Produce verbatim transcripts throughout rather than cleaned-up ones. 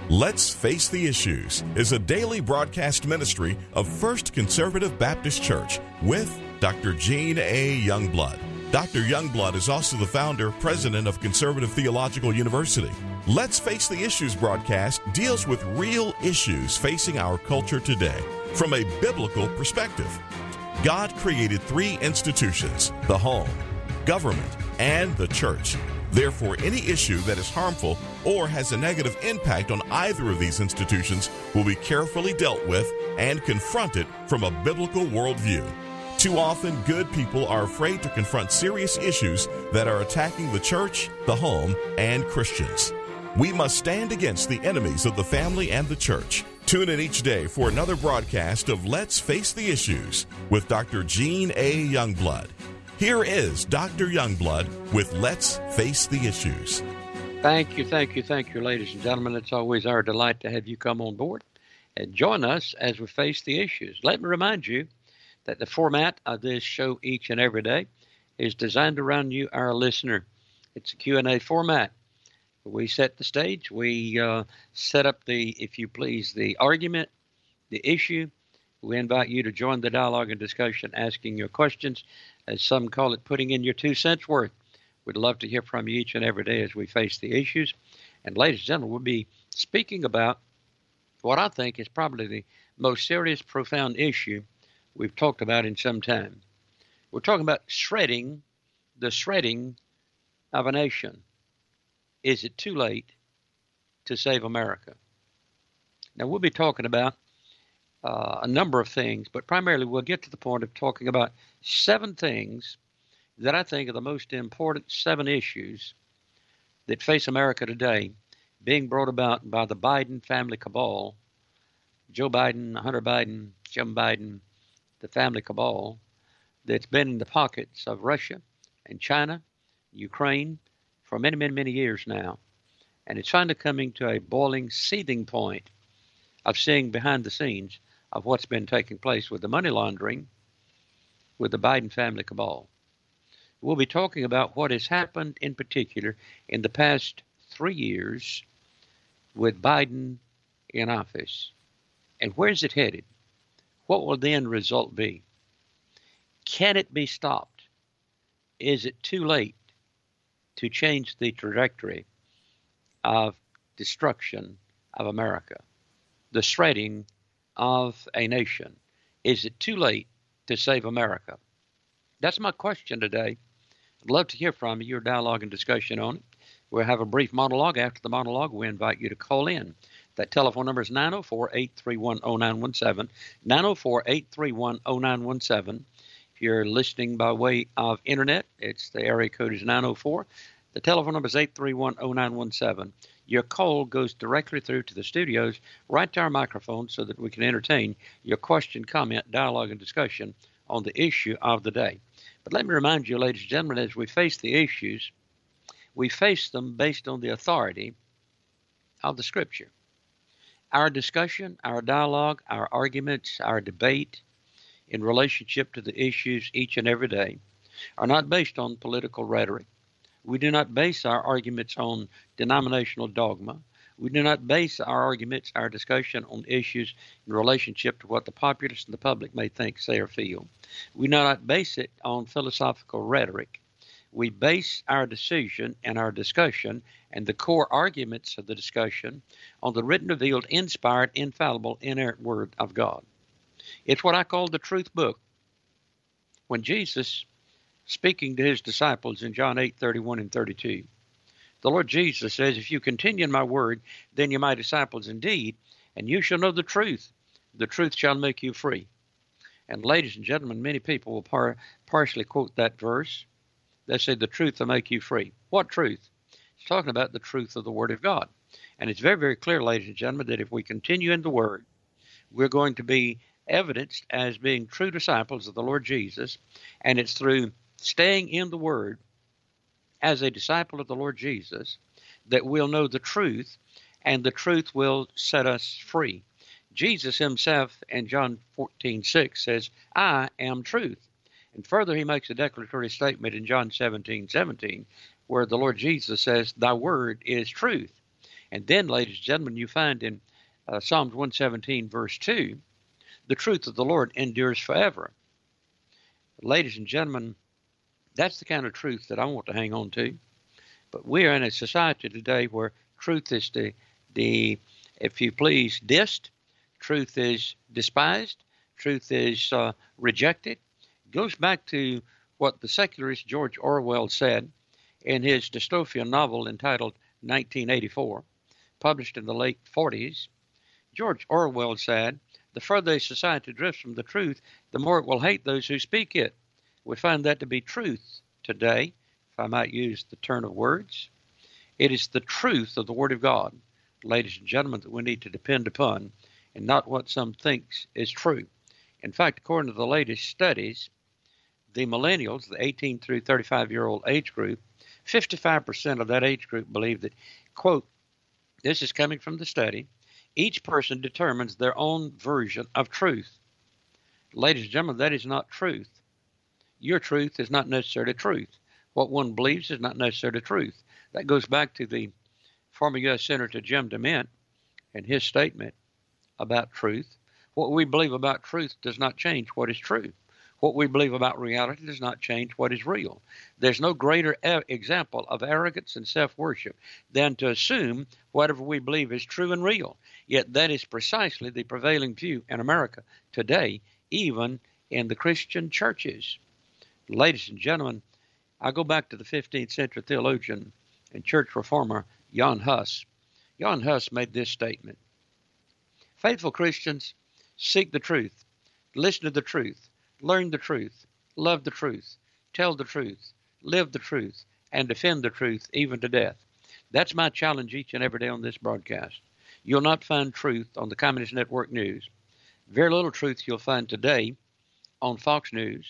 Let's Face the Issues is a daily broadcast ministry of First Conservative Baptist Church with Doctor Gene A. Youngblood. Doctor Youngblood is also the founder, president of Conservative Theological University. Let's Face the Issues broadcast deals with real issues facing our culture today from a biblical perspective. God created three institutions: the home, government, and the church. Therefore, any issue that is harmful or has a negative impact on either of these institutions will be carefully dealt with and confronted from a biblical worldview. Too often, good people are afraid to confront serious issues that are attacking the church, the home, and Christians. We must stand against the enemies of the family and the church. Tune in each day for another broadcast of Let's Face the Issues with Doctor Gene A. Youngblood. Here is Doctor Youngblood with Let's Face the Issues. Thank you, thank you, thank you, ladies and gentlemen. It's always our delight to have you come on board and join us as we face the issues. Let me remind you that the format of this show each and every day is designed around you, our listener. It's a Q and A format. We set the stage. We uh, set up the, if you please, the argument, the issue. We invite you to join the dialogue and discussion, asking your questions, as some call it, putting in your two cents worth. We'd love to hear from you each and every day as we face the issues. And ladies and gentlemen, we'll be speaking about what I think is probably the most serious, profound issue we've talked about in some time. We're talking about shredding, the shredding of a nation. Is it too late to save America? Now, we'll be talking about uh, a number of things, but primarily we'll get to the point of talking about seven things that I think are the most important seven issues that face America today, being brought about by the Biden family cabal, Joe Biden, Hunter Biden, Jim Biden, the family cabal that's been in the pockets of Russia and China, Ukraine, for many, many, many years now. And it's finally coming to a boiling, seething point of seeing behind the scenes of what's been taking place with the money laundering with the Biden family cabal. We'll be talking about what has happened in particular in the past three years with Biden in office. And where's it headed? What will the end result be? Can it be stopped? Is it too late to change the trajectory of destruction of America, the shredding of a nation? Is it too late to save America? That's my question today. I'd love to hear from you, your dialogue and discussion on it. We'll have a brief monologue. After the monologue, we invite you to call in. That telephone number is nine oh four, eight three one, oh nine one seven, nine oh four, eight three one, oh nine one seven. If you're listening by way of internet, it's the area code is nine oh four. The telephone number is eight three one, oh nine one seven. Your call goes directly through to the studios, right to our microphone, so that we can entertain your question, comment, dialogue, and discussion on the issue of the day. But let me remind you, ladies and gentlemen, as we face the issues, we face them based on the authority of the Scripture. Our discussion, our dialogue, our arguments, our debate in relationship to the issues each and every day are not based on political rhetoric. We do not base our arguments on denominational dogma. We do not base our arguments, our discussion on issues in relationship to what the populace and the public may think, say, or feel. We do not base it on philosophical rhetoric. We base our decision and our discussion and the core arguments of the discussion on the written, revealed, inspired, infallible, inerrant Word of God. It's what I call the truth book. When Jesus, speaking to his disciples in John eight, thirty-one and thirty-two, the Lord Jesus says, if you continue in my word, then you're my disciples indeed, and you shall know the truth. The truth shall make you free. And ladies and gentlemen, many people will par- partially quote that verse. They say the truth will make you free. What truth? It's talking about the truth of the Word of God. And it's very, very clear, ladies and gentlemen, that if we continue in the Word, we're going to be evidenced as being true disciples of the Lord Jesus. And it's through staying in the Word as a disciple of the Lord Jesus that we'll know the truth, and the truth will set us free. Jesus himself in John fourteen six says, I am truth. And further, he makes a declaratory statement in John seventeen seventeen, where the Lord Jesus says, thy word is truth. And then, ladies and gentlemen, you find in uh, Psalms one seventeen, verse two, the truth of the Lord endures forever. Ladies and gentlemen, that's the kind of truth that I want to hang on to. But we are in a society today where truth is the, the if you please, dissed. Truth is despised. Truth is uh, rejected. It goes back to what the secularist George Orwell said in his dystopian novel entitled nineteen eighty-four, published in the late forties. George Orwell said, "The further a society drifts from the truth, the more it will hate those who speak it." We find that to be truth today, if I might use the turn of words. It is the truth of the Word of God, ladies and gentlemen, that we need to depend upon, and not what some thinks is true. In fact, according to the latest studies, the millennials, the eighteen through thirty-five-year-old age group, fifty-five percent of that age group believe that, quote, this is coming from the study, each person determines their own version of truth. Ladies and gentlemen, that is not truth. Your truth is not necessarily truth. What one believes is not necessarily truth. That goes back to the former U S Senator Jim DeMint and his statement about truth. What we believe about truth does not change what is true. What we believe about reality does not change what is real. There's no greater e- example of arrogance and self-worship than to assume whatever we believe is true and real. Yet that is precisely the prevailing view in America today, even in the Christian churches. Ladies and gentlemen, I go back to the fifteenth century theologian and church reformer Jan Hus. Jan Hus made this statement: faithful Christians seek the truth, listen to the truth, learn the truth, love the truth, tell the truth, live the truth, and defend the truth even to death. That's my challenge each and every day on this broadcast. You'll not find truth on the Communist Network News. Very little truth you'll find today on Fox News,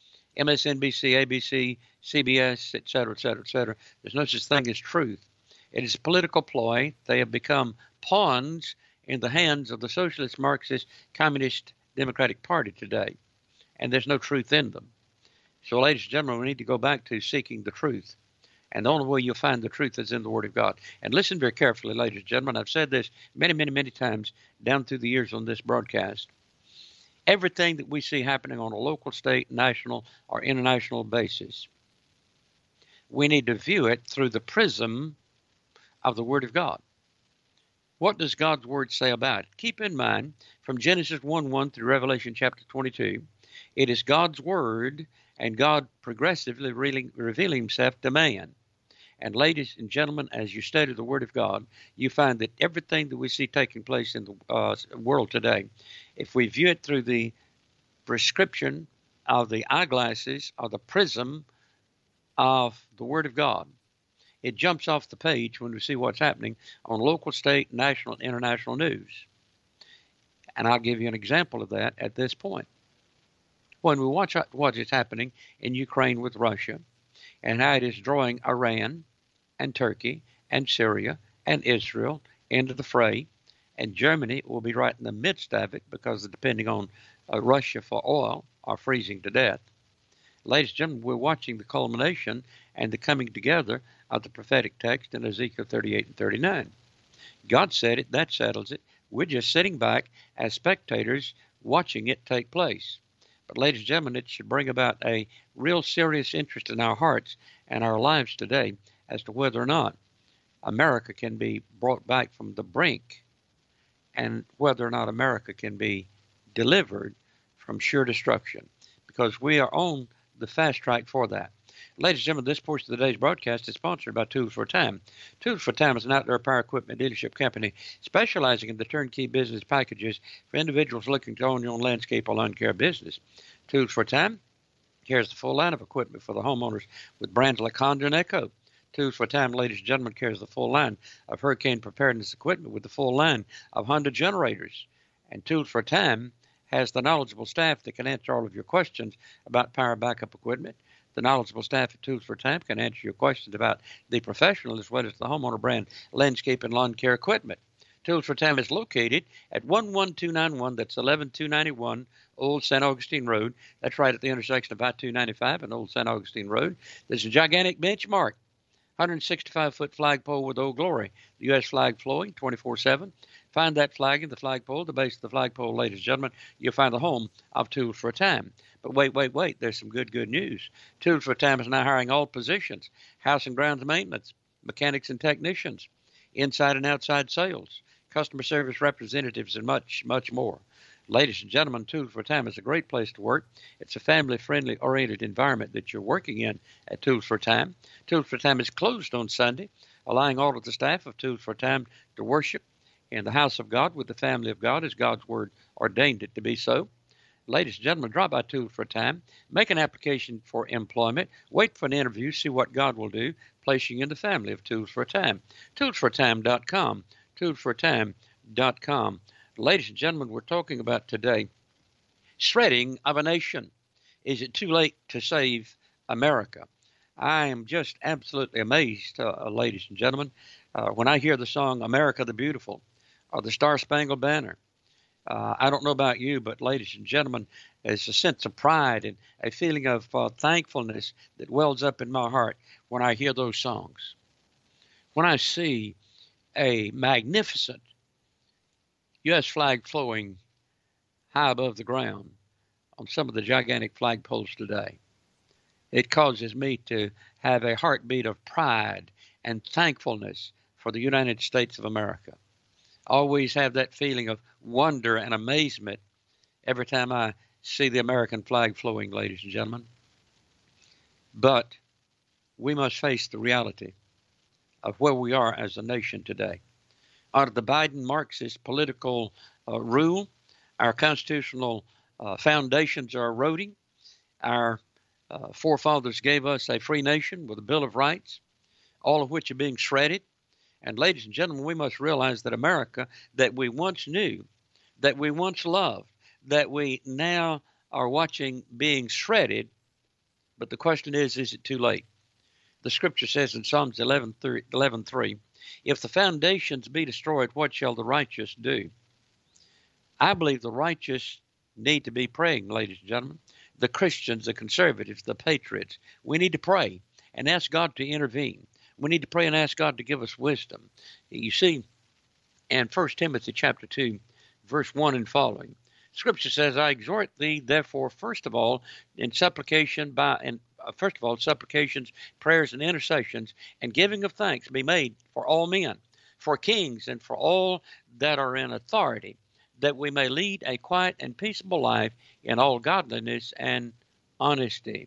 M S N B C, A B C, C B S, et cetera, et cetera, et cetera. There's no such thing as truth. It is a political ploy. They have become pawns in the hands of the Socialist, Marxist, Communist, Democratic Party today. And there's no truth in them. So, ladies and gentlemen, we need to go back to seeking the truth. And the only way you'll find the truth is in the Word of God. And listen very carefully, ladies and gentlemen. I've said this many, many, many times down through the years on this broadcast. Everything that we see happening on a local, state, national, or international basis, we need to view it through the prism of the Word of God. What does God's Word say about it? Keep in mind, from Genesis one one through Revelation chapter twenty-two, it is God's Word and God progressively revealing, revealing himself to man. And ladies and gentlemen, as you study the Word of God, you find that everything that we see taking place in the uh, world today, if we view it through the prescription of the eyeglasses or the prism of the Word of God, it jumps off the page when we see what's happening on local, state, national, and international news. And I'll give you an example of that at this point. When we watch what is happening in Ukraine with Russia and how it is drawing Iran and Turkey and Syria and Israel into the fray, and Germany will be right in the midst of it because they're depending on uh, Russia for oil or freezing to death. Ladies and gentlemen, we're watching the culmination and the coming together of the prophetic text in Ezekiel thirty-eight and thirty-nine. God said it, that settles it. We're just sitting back as spectators watching it take place. But ladies and gentlemen, it should bring about a real serious interest in our hearts and our lives today as to whether or not America can be brought back from the brink and whether or not America can be delivered from sure destruction, because we are on the fast track for that. Ladies and gentlemen, this portion of today's broadcast is sponsored by Tools for Time. Tools for Time is an outdoor power equipment dealership company specializing in the turnkey business packages for individuals looking to own your own landscape or lawn care business. Tools for Time carries the full line of equipment for the homeowners with brands like Honda and Echo. Tools for Time, ladies and gentlemen, carries the full line of hurricane preparedness equipment with the full line of Honda generators. And Tools for Time has the knowledgeable staff that can answer all of your questions about power backup equipment. The knowledgeable staff at Tools for Time can answer your questions about the professional as well as the homeowner brand landscape and lawn care equipment. Tools for Time is located at one one two nine one, that's eleven two ninety-one Old Saint Augustine Road. That's right at the intersection of I two ninety-five and Old Saint Augustine Road. There's a gigantic benchmark hundred sixty-five foot flagpole with Old Glory, the U S flag flowing twenty-four seven. Find that flag in the flagpole, the base of the flagpole, ladies and gentlemen. You'll find the home of Tools for a Time. But wait, wait, wait. There's some good, good news. Tools for a Time is now hiring all positions: house and grounds maintenance, mechanics and technicians, inside and outside sales, customer service representatives, and much, much more. Ladies and gentlemen, Tools for a Time is a great place to work. It's a family-friendly oriented environment that you're working in at Tools for a Time. Tools for a Time is closed on Sunday, allowing all of the staff of Tools for a Time to worship in the house of God with the family of God as God's Word ordained it to be so. Ladies and gentlemen, drop by Tools for a Time, make an application for employment, wait for an interview, see what God will do, place you in the family of Tools for a Time. tools for a time dot com, tools for a time dot com. Ladies and gentlemen, we're talking about today shredding of a nation. Is it too late to save America? I am just absolutely amazed, uh, ladies and gentlemen, uh, when I hear the song America the Beautiful or the Star Spangled Banner. Uh, I don't know about you, but ladies and gentlemen, there's a sense of pride and a feeling of uh, thankfulness that wells up in my heart when I hear those songs. When I see a magnificent U S flag flowing high above the ground on some of the gigantic flagpoles today, it causes me to have a heartbeat of pride and thankfulness for the United States of America. Always have that feeling of wonder and amazement every time I see the American flag flowing, ladies and gentlemen. But we must face the reality of where we are as a nation today. Under the Biden Marxist political uh, rule, our constitutional uh, foundations are eroding. Our uh, forefathers gave us a free nation with a Bill of Rights, all of which are being shredded. And ladies and gentlemen, we must realize that America that we once knew, that we once loved, that we now are watching being shredded. But the question is, is it too late? The scripture says in Psalms eleven three, if the foundations be destroyed, what shall the righteous do? I believe the righteous need to be praying, ladies and gentlemen. The Christians, the conservatives, the patriots, we need to pray and ask God to intervene. We need to pray and ask God to give us wisdom. You see, in First Timothy chapter two, verse one and following, Scripture says, I exhort thee, therefore, first of all, in supplication by, and uh, first of all, supplications, prayers, and intercessions, and giving of thanks be made for all men, for kings, and for all that are in authority, that we may lead a quiet and peaceable life in all godliness and honesty.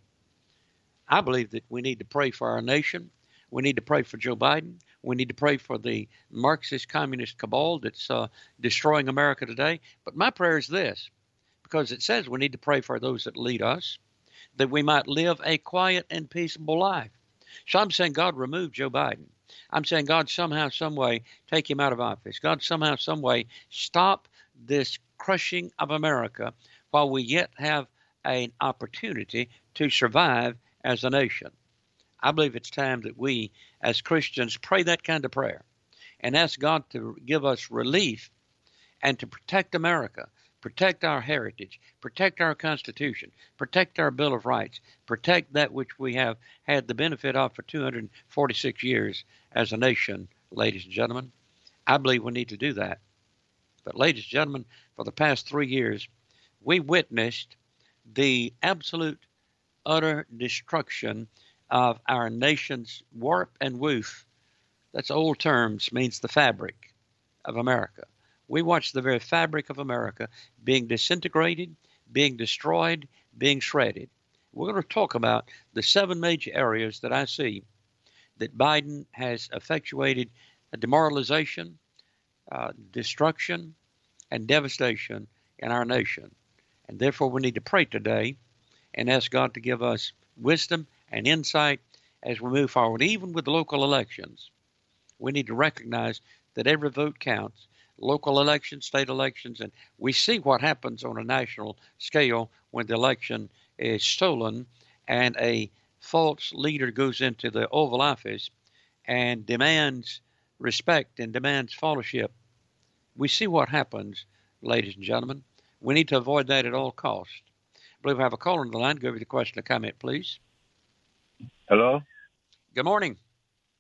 I believe that we need to pray for our nation. We need to pray for Joe Biden. We need to pray for the Marxist communist cabal that's uh, destroying America today. But my prayer is this, because it says we need to pray for those that lead us, that we might live a quiet and peaceable life. So I'm saying, God, remove Joe Biden. I'm saying, God, somehow, some way, take him out of office. God, somehow, some way, stop this crushing of America while we yet have an opportunity to survive as a nation. I believe it's time that we, as Christians, pray that kind of prayer and ask God to give us relief and to protect America, protect our heritage, protect our Constitution, protect our Bill of Rights, protect that which we have had the benefit of for two hundred forty-six years as a nation, ladies and gentlemen. I believe we need to do that. But ladies and gentlemen, for the past three years, we witnessed the absolute, utter destruction of our nation's warp and woof. That's old terms, means the fabric of America. We watched the very fabric of America being disintegrated, being destroyed, being shredded. We're going to talk about the seven major areas that I see that Biden has effectuated a demoralization, uh, destruction, and devastation in our nation. And therefore, we need to pray today and ask God to give us wisdom and insight as we move forward. Even with the local elections, we need to recognize that every vote counts. Local elections, state elections, and we see what happens on a national scale when the election is stolen and a false leader goes into the Oval Office and demands respect and demands fellowship. We see what happens, ladies and gentlemen. We need to avoid that at all costs. I believe I have a caller on the line. Go over the question or comment, please. Hello? Good morning.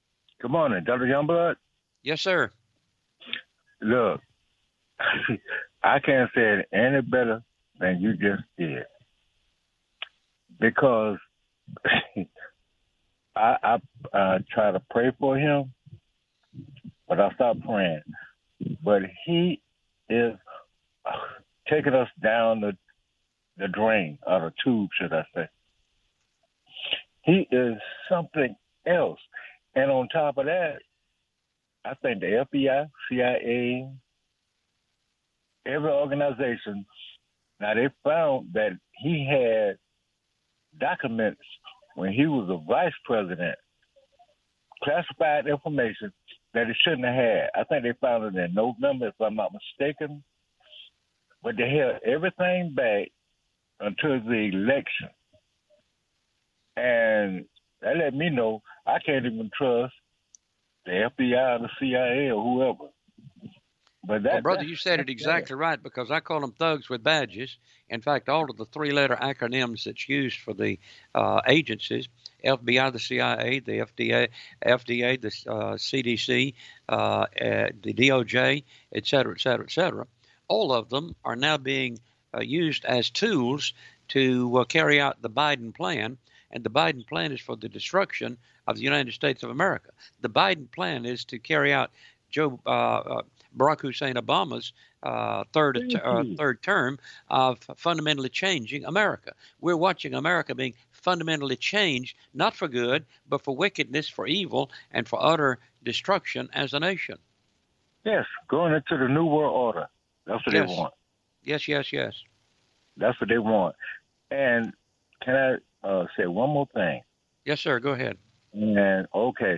Good morning, Doctor Youngblood. Yes, sir. Look, I can't say it any better than you just did. Because I, I uh, try to pray for him, but I stopped praying. But he is taking us down the the drain, or the tube, should I say. He is something else. And on top of that, I think the F B I, C I A, every organization, now they found that he had documents when he was a vice president, classified information that he shouldn't have had. I think they found it in November, if I'm not mistaken. But they held everything back until the election. And that let me know I can't even trust the F B I or the C I A or whoever. But that, well, brother, you said it exactly right, because I call them thugs with badges. In fact, all of the three-letter acronyms that's used for the uh, agencies, F B I, the C I A, the F D A, F D A, the uh, C D C, uh, uh, the D O J, et cetera, et cetera, et cetera, all of them are now being uh, used as tools to uh, carry out the Biden plan. And the Biden plan is for the destruction of the United States of America. The Biden plan is to carry out Joe uh, uh, Barack Hussein Obama's uh, third uh, third term of fundamentally changing America. We're watching America being fundamentally changed, not for good, but for wickedness, for evil, and for utter destruction as a nation. Yes, going into the New World Order. That's what yes. they want. Yes, yes, yes. That's what they want. And can I uh, say one more thing? Yes, sir. Go ahead. And, okay,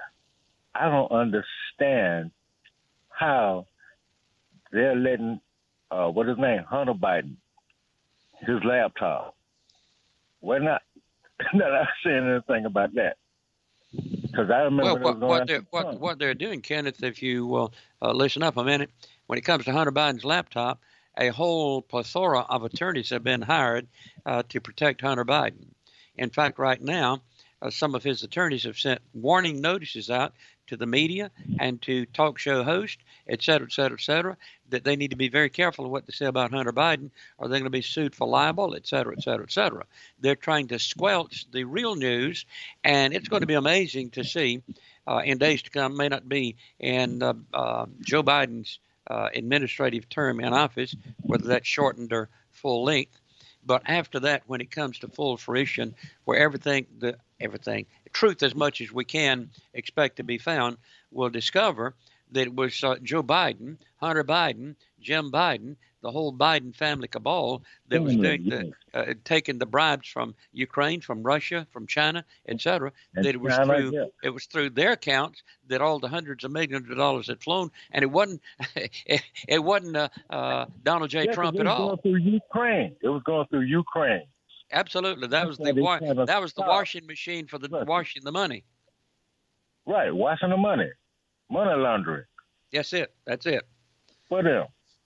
I don't understand how they're letting, uh, what is his name, Hunter Biden, his laptop. We're not, they're not saying anything about that. Because I remember well, what, what, they're, what, what they're doing, Kenneth, if you uh, uh, listen up a minute, when it comes to Hunter Biden's laptop, a whole plethora of attorneys have been hired uh, to protect Hunter Biden. In fact, right now, uh, some of his attorneys have sent warning notices out to the media and to talk show hosts, et cetera, et cetera, et cetera, that they need to be very careful of what they say about Hunter Biden, or they're going to be sued for libel, et cetera, et cetera, et cetera. They're trying to squelch the real news, and it's going to be amazing to see uh, in days to come, may not be in uh, uh, Joe Biden's uh, administrative term in office, whether that's shortened or full length. But after that, when it comes to full fruition, where everything, the everything, truth as much as we can expect to be found, we'll discover that it was uh, Joe Biden, Hunter Biden, Jim Biden, the whole Biden family cabal that was doing the, uh, taking the bribes from Ukraine, from Russia, from China, et cetera. That it was through yeah. it was through their accounts that all the hundreds of millions of dollars had flown, and it wasn't it, it wasn't uh, uh, Donald J. Yeah, Trump it at was all. Going through Ukraine. It was going through Ukraine. Absolutely, that was the wa- that was the washing machine for the right. washing the money. Right, washing the money, money laundering. That's it. That's it. For them.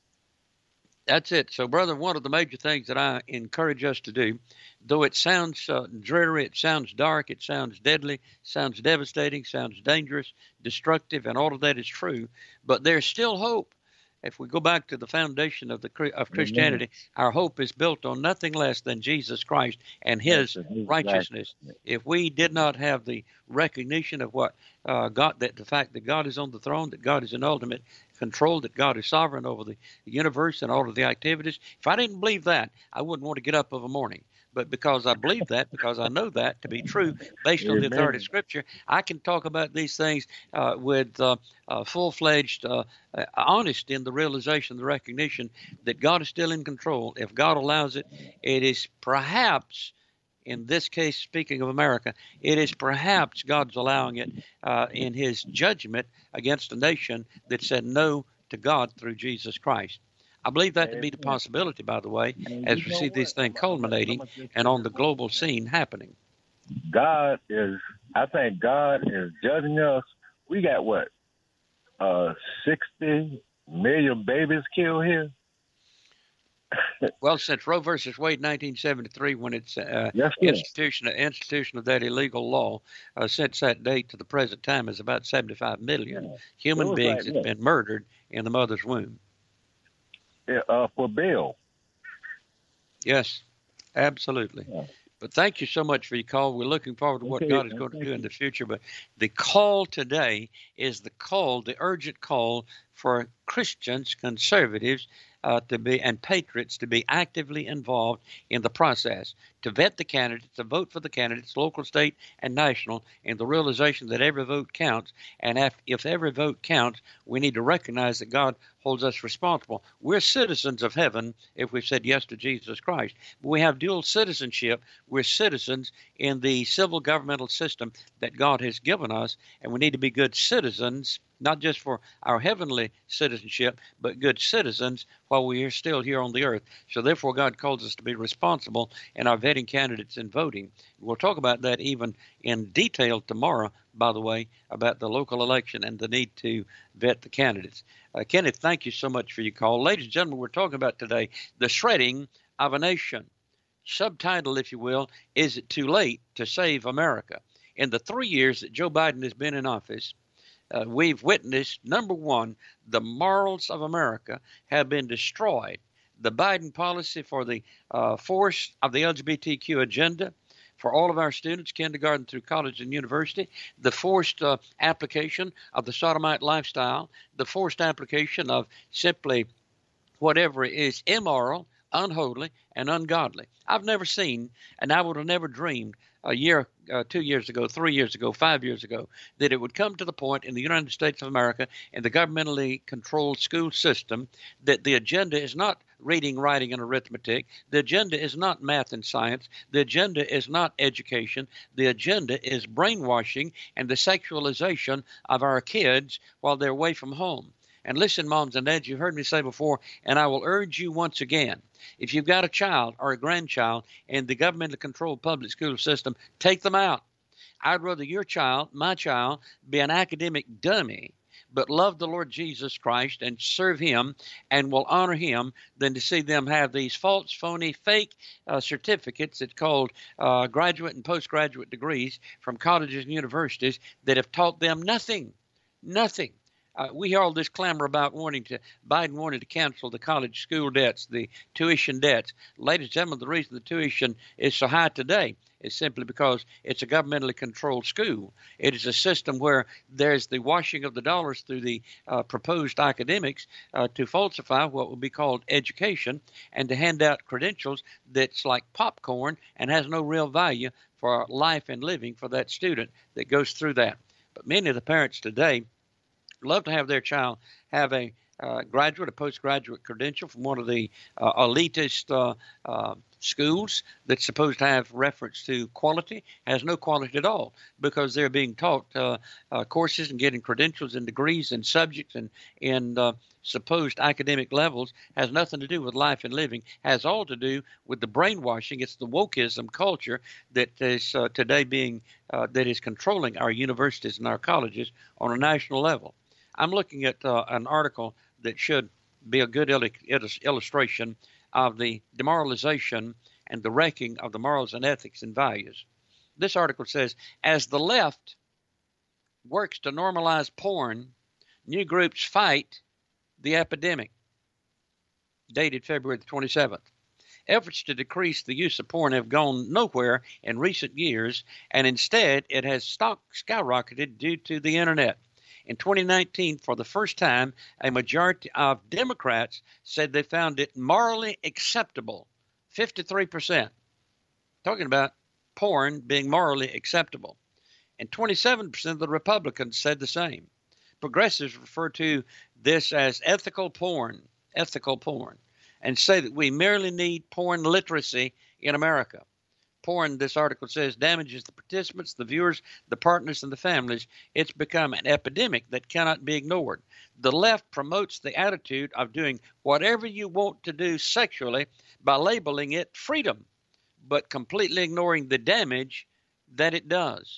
That's it. So, brother, one of the major things that I encourage us to do, though it sounds uh, dreary, it sounds dark, it sounds deadly, sounds devastating, sounds dangerous, destructive, and all of that is true, but there's still hope. If we go back to the foundation of the of Christianity, Amen. Our hope is built on nothing less than Jesus Christ and His exactly. righteousness. If we did not have the recognition of what uh, God, that the fact that God is on the throne, that God is in ultimate control, that God is sovereign over the universe and all of the activities, if I didn't believe that, I wouldn't want to get up of a morning. But because I believe that, because I know that to be true, based on Amen. The authority of Scripture, I can talk about these things uh, with uh, uh, full-fledged uh, uh, honesty in the realization, the recognition that God is still in control. If God allows it, it is perhaps, in this case, speaking of America, it is perhaps God's allowing it uh, in His judgment against a nation that said no to God through Jesus Christ. I believe that to be the possibility, by the way, as we see this thing culminating and on the global scene happening. God is, I think God is judging us. We got what, uh, sixty million babies killed here? Well, since Roe versus Wade, nineteen seventy-three, when it's uh, Yes, sir. institution institution of that illegal law, uh, since that date to the present time is about seventy-five million Yeah. It human was beings like that's that. been murdered in the mother's womb. Yeah, uh, for bail. Yes, absolutely. Yeah. But thank you so much for your call. We're looking forward to what Okay, God is uh, going to thank do in you. the future. But the call today is the call, the urgent call for Christians, conservatives, uh, to be and patriots to be actively involved in the process, to vet the candidates, to vote for the candidates, local, state, and national, in the realization that every vote counts. And if, if every vote counts, we need to recognize that God holds us responsible. We're citizens of heaven if we've said yes to Jesus Christ. We have dual citizenship. We're citizens in the civil governmental system that God has given us, and we need to be good citizens, not just for our heavenly citizenship, but good citizens while we are still here on the earth. So therefore, God calls us to be responsible in our vetting candidates and voting. We'll talk about that even in detail tomorrow, by the way, about the local election and the need to vet the candidates. Uh, Kenneth, thank you so much for your call. Ladies and gentlemen, we're talking about today the shredding of a nation. Subtitle, if you will, is it too late to save America? In the three years that Joe Biden has been in office, uh, we've witnessed, number one, the morals of America have been destroyed. The Biden policy for the uh, force of the L G B T Q agenda for all of our students, kindergarten through college and university, the forced uh, application of the sodomite lifestyle, the forced application of simply whatever is immoral, unholy, and ungodly. I've never seen, and I would have never dreamed a year, uh, two years ago, three years ago, five years ago, that it would come to the point in the United States of America, in the governmentally controlled school system, that the agenda is not reading, writing, and arithmetic. The agenda is not math and science. The agenda is not education. The agenda is brainwashing and the sexualization of our kids while they're away from home. And listen, moms and dads, you've heard me say before, and I will urge you once again, if you've got a child or a grandchild in the government-controlled public school system, take them out. I'd rather your child, my child, be an academic dummy, but love the Lord Jesus Christ and serve him and will honor him than to see them have these false, phony, fake uh, certificates that's called uh, graduate and postgraduate degrees from colleges and universities that have taught them nothing, nothing. Uh, we hear all this clamor about wanting to, Biden wanted to cancel the college school debts, the tuition debts. Ladies and gentlemen, the reason the tuition is so high today is simply because it's a governmentally controlled school. It is a system where there's the washing of the dollars through the uh, proposed academics uh, to falsify what would be called education and to hand out credentials that's like popcorn and has no real value for life and living for that student that goes through that. But many of the parents today love to have their child have a uh, graduate, a postgraduate credential from one of the uh, elitist uh, uh, schools that's supposed to have reference to quality, has no quality at all because they're being taught uh, uh, courses and getting credentials and degrees and subjects and in uh, supposed academic levels, has nothing to do with life and living, has all to do with the brainwashing. It's the wokeism culture that is uh, today being, uh, that is controlling our universities and our colleges on a national level. I'm looking at uh, an article that should be a good il- illustration of the demoralization and the wrecking of the morals and ethics and values. This article says, as the left works to normalize porn, new groups fight the epidemic. Dated February the twenty-seventh. Efforts to decrease the use of porn have gone nowhere in recent years, and instead it has stock skyrocketed due to the internet. In twenty nineteen, for the first time, a majority of Democrats said they found it morally acceptable, fifty-three percent. Talking about porn being morally acceptable. And twenty-seven percent of the Republicans said the same. Progressives refer to this as ethical porn, ethical porn, and say that we merely need porn literacy in America. Porn, this article says, damages the participants, the viewers, the partners, and the families. It's become an epidemic that cannot be ignored. The left promotes the attitude of doing whatever you want to do sexually by labeling it freedom, but completely ignoring the damage that it does.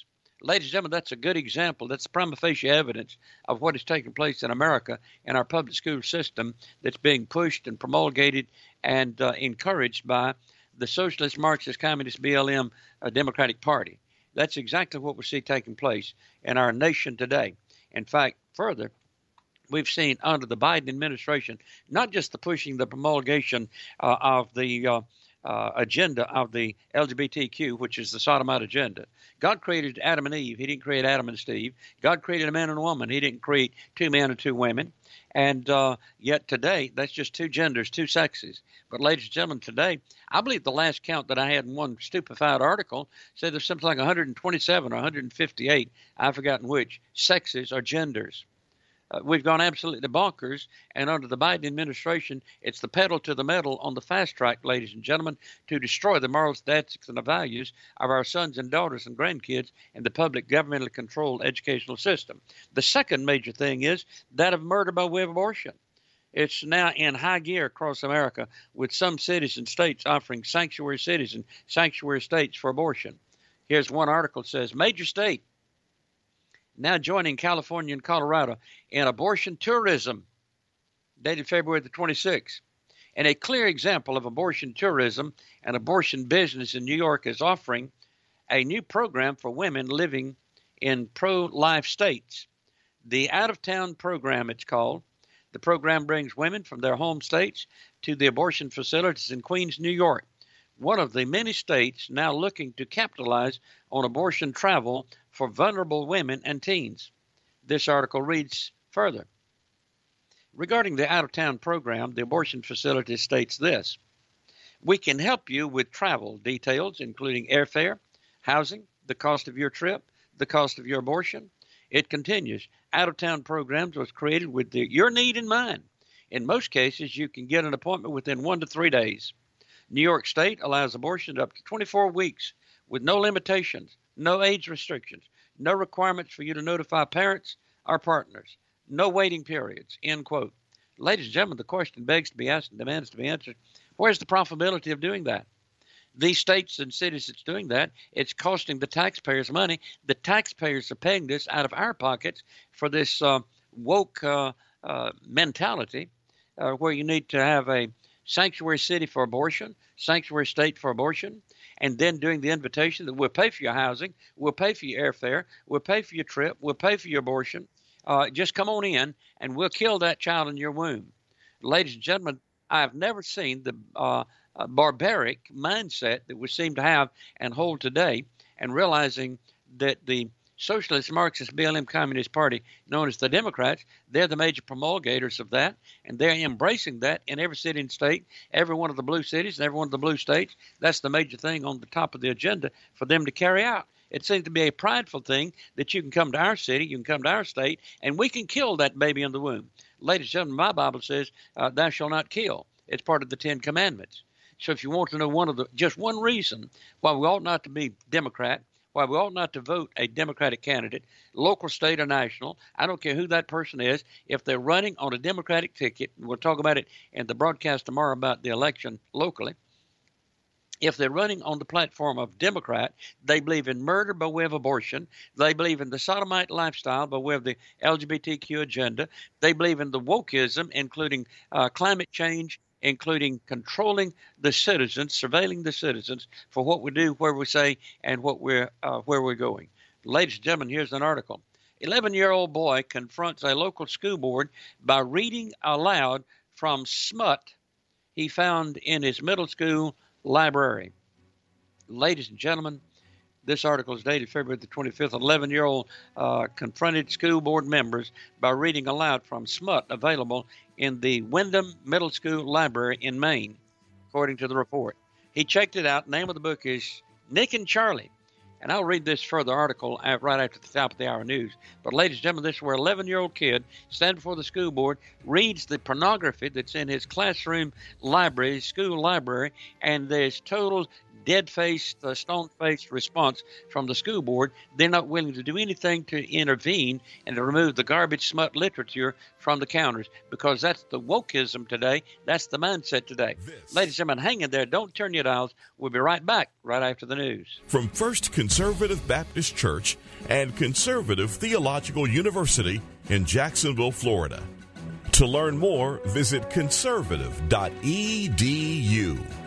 Ladies and gentlemen, that's a good example. That's prima facie evidence of what is taking place in America in our public school system that's being pushed and promulgated and uh, encouraged by the Socialist, Marxist, Communist, B L M uh, Democratic Party. That's exactly what we see taking place in our nation today. In fact, further, we've seen under the Biden administration, not just the pushing, the promulgation uh, of the uh, uh, agenda of the L G B T Q, which is the sodomite agenda. God created Adam and Eve. He didn't create Adam and Steve. God created a man and a woman. He didn't create two men and two women. And uh, yet today, that's just two genders, two sexes. But ladies and gentlemen, today, I believe the last count that I had in one stupefied article said there's something like one hundred twenty-seven or one hundred fifty-eight, I've forgotten which, sexes or genders. Uh, we've gone absolutely bonkers, and under the Biden administration, it's the pedal to the metal on the fast track, ladies and gentlemen, to destroy the morals, the ethics, and the values of our sons and daughters and grandkids in the public governmentally controlled educational system. The second major thing is that of murder by way of abortion. It's now in high gear across America, with some cities and states offering sanctuary cities and sanctuary states for abortion. Here's one article that says, major state now joining California and Colorado in abortion tourism, dated February the twenty-sixth. And a clear example of abortion tourism and abortion business in New York is offering a new program for women living in pro-life states. The out-of-town program, it's called. The program brings women from their home states to the abortion facilities in Queens, New York, one of the many states now looking to capitalize on abortion travel for vulnerable women and teens. This article reads further. Regarding the out-of-town program, the abortion facility states this: we can help you with travel details, including airfare, housing, the cost of your trip, the cost of your abortion. It continues, out-of-town programs was created with the, your need in mind. In most cases, you can get an appointment within one to three days. New York State allows abortion up to twenty-four weeks with no limitations, no age restrictions, no requirements for you to notify parents or partners, no waiting periods, end quote. Ladies and gentlemen, the question begs to be asked and demands to be answered. Where's the profitability of doing that? These states and cities that's doing that, it's costing the taxpayers money. The taxpayers are paying this out of our pockets for this uh, woke uh, uh, mentality uh, where you need to have a sanctuary city for abortion, sanctuary state for abortion, and then doing the invitation that we'll pay for your housing, we'll pay for your airfare, we'll pay for your trip, we'll pay for your abortion. Uh, just come on in, and we'll kill that child in your womb. Ladies and gentlemen, I've never seen the uh, uh, barbaric mindset that we seem to have and hold today, and realizing that the Socialist, Marxist, B L M Communist Party, known as the Democrats, they're the major promulgators of that, and they're embracing that in every city and state, every one of the blue cities and every one of the blue states. That's the major thing on the top of the agenda for them to carry out. It seems to be a prideful thing that you can come to our city, you can come to our state, and we can kill that baby in the womb. Ladies and gentlemen, my Bible says, uh, thou shalt not kill. It's part of the Ten Commandments. So if you want to know one of the, just one reason why we ought not to be Democrat, why we ought not to vote a Democratic candidate, local, state, or national, I don't care who that person is, if they're running on a Democratic ticket, and we'll talk about it in the broadcast tomorrow about the election locally, if they're running on the platform of Democrat, they believe in murder by way of abortion, they believe in the sodomite lifestyle by way of the L G B T Q agenda, they believe in the wokeism, including uh, climate change, including controlling the citizens, surveilling the citizens for what we do, where we say, and what we're uh, where we're going. Ladies and gentlemen, here's an article. eleven-year-old boy confronts a local school board by reading aloud from smut he found in his middle school library. Ladies and gentlemen, this article is dated February the twenty-fifth. eleven-year-old uh, confronted school board members by reading aloud from smut available in the Wyndham Middle School Library in Maine, according to the report. He checked it out. The name of the book is Nick and Charlie. And I'll read this further article right after the top of the hour news. But ladies and gentlemen, this is where an eleven-year-old kid standing before the school board reads the pornography that's in his classroom library, school library, and there's total dead-faced, uh, stone-faced response from the school board. They're not willing to do anything to intervene and to remove the garbage smut literature from the counters, because that's the wokeism today. That's the mindset today. This. Ladies and gentlemen, hang in there. Don't turn your dials. We'll be right back right after the news. From First Conservative Baptist Church and Conservative Theological University in Jacksonville, Florida. To learn more, visit conservative dot e d u.